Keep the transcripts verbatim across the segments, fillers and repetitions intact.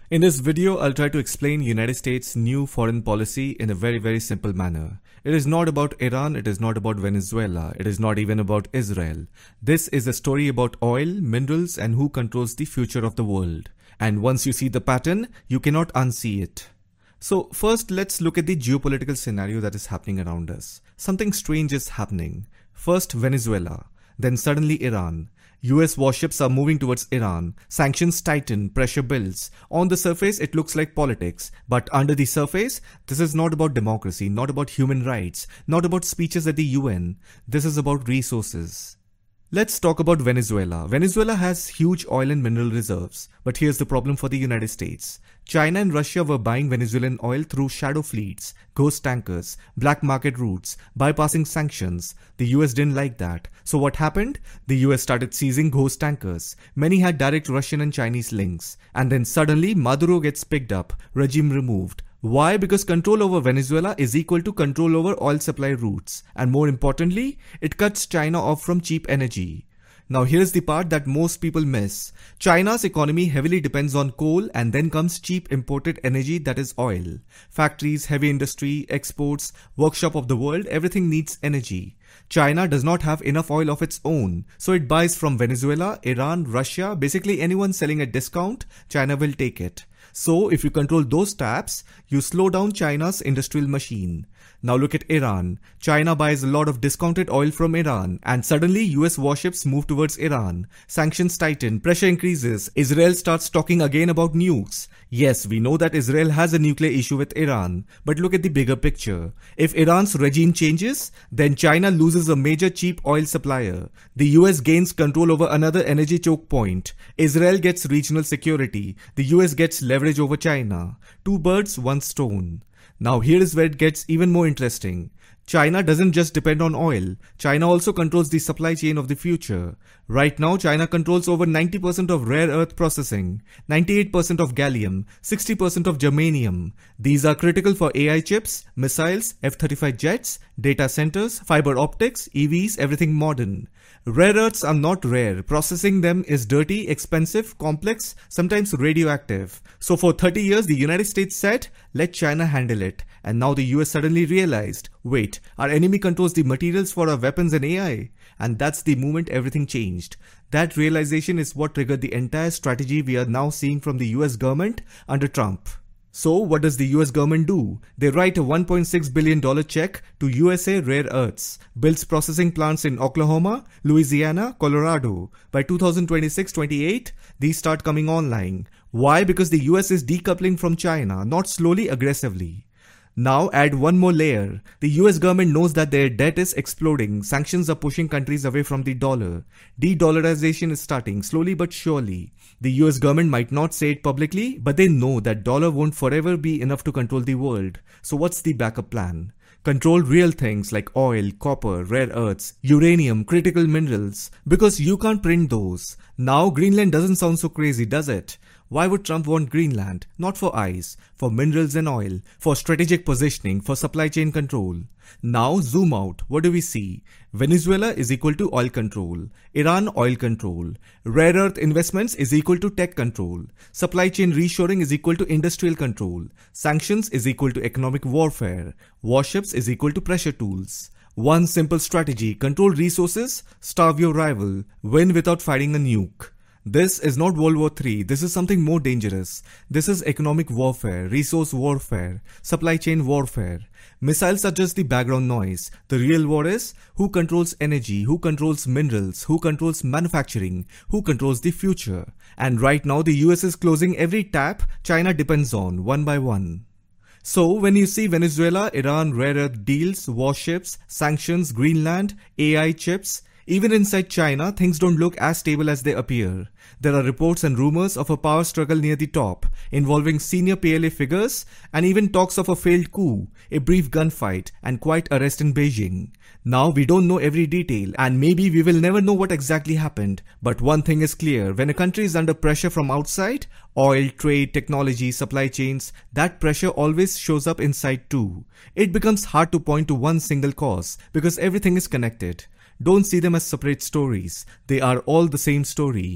In this video, I'll try to explain United States' new foreign policy in a very very simple manner. It is not about Iran, it is not about Venezuela, it is not even about Israel. This is a story about oil, minerals and who controls the future of the world. And once you see the pattern, you cannot unsee it. So first let's look at the geopolitical scenario that is happening around us. Something strange is happening. First Venezuela, then suddenly Iran. U S warships are moving towards Iran, sanctions tighten, pressure builds. On the surface it looks like politics, but under the surface, this is not about democracy, not about human rights, not about speeches at the U N, this is about resources. Let's talk about Venezuela. Venezuela has huge oil and mineral reserves, but here's the problem for the United States. China and Russia were buying Venezuelan oil through shadow fleets, ghost tankers, black market routes, bypassing sanctions. The U S didn't like that. So what happened? The U S started seizing ghost tankers. Many had direct Russian and Chinese links. And then suddenly Maduro gets picked up, regime removed. Why? Because control over Venezuela is equal to control over oil supply routes. And more importantly, it cuts China off from cheap energy. Now here's the part that most people miss. China's economy heavily depends on coal and then comes cheap imported energy, that is oil. Factories, heavy industry, exports, workshop of the world, everything needs energy. China does not have enough oil of its own, so it buys from Venezuela, Iran, Russia, basically anyone selling at discount, China will take it. So if you control those taps, you slow down China's industrial machine. Now look at Iran. China buys a lot of discounted oil from Iran and suddenly U S warships move towards Iran. Sanctions tighten, pressure increases, Israel starts talking again about nukes. Yes, we know that Israel has a nuclear issue with Iran, but look at the bigger picture. If Iran's regime changes, then China loses a major cheap oil supplier. The U S gains control over another energy choke point. Israel gets regional security. The U S gets leverage over China. Two birds, one stone. Now here is where it gets even more interesting. China doesn't just depend on oil. China also controls the supply chain of the future. Right now, China controls over ninety percent of rare earth processing, ninety-eight percent of gallium, sixty percent of germanium. These are critical for A I chips, missiles, F thirty-five jets, data centers, fiber optics, E Vs, everything modern. Rare earths are not rare. Processing them is dirty, expensive, complex, sometimes radioactive. So for thirty years, the United States said, let China handle it. And now the U S suddenly realized, wait, our enemy controls the materials for our weapons and A I. And that's the moment everything changed. That realization is what triggered the entire strategy we are now seeing from the U S government under Trump. So what does the U S government do? They write a one point six billion dollars check to U S A Rare Earths, builds processing plants in Oklahoma, Louisiana, Colorado. By two thousand twenty-six twenty-eight, these start coming online. Why? Because the U S is decoupling from China, not slowly, aggressively. Now add one more layer. The U S government knows that their debt is exploding. Sanctions are pushing countries away from the dollar. De-dollarization is starting slowly but surely. The U S government might not say it publicly, but they know that dollar won't forever be enough to control the world. So what's the backup plan? Control real things like oil, copper, rare earths, uranium, critical minerals. Because you can't print those. Now Greenland doesn't sound so crazy, does it? Why would Trump want Greenland? Not for ice, for minerals and oil, for strategic positioning, for supply chain control. Now zoom out, what do we see? Venezuela is equal to oil control, Iran oil control, rare earth investments is equal to tech control, supply chain reshoring is equal to industrial control, sanctions is equal to economic warfare, warships is equal to pressure tools. One simple strategy, control resources, starve your rival, win without fighting a nuke. This is not World War Three, this is something more dangerous. This is economic warfare, resource warfare, supply chain warfare. Missiles are just the background noise. The real war is who controls energy, who controls minerals, who controls manufacturing, who controls the future. And right now the U S is closing every tap China depends on, one by one. So when you see Venezuela, Iran, rare earth deals, warships, sanctions, Greenland, A I chips, even inside China, things don't look as stable as they appear. There are reports and rumors of a power struggle near the top, involving senior P L A figures and even talks of a failed coup, a brief gunfight and quite arrest in Beijing. Now we don't know every detail and maybe we will never know what exactly happened. But one thing is clear, when a country is under pressure from outside, oil, trade, technology, supply chains, that pressure always shows up inside too. It becomes hard to point to one single cause because everything is connected. Don't see them as separate stories. They are all the same story.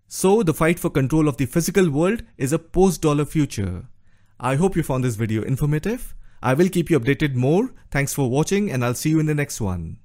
So the fight for control of the physical world is a post-dollar future. I hope you found this video informative. I will keep you updated more. Thanks for watching and I'll see you in the next one.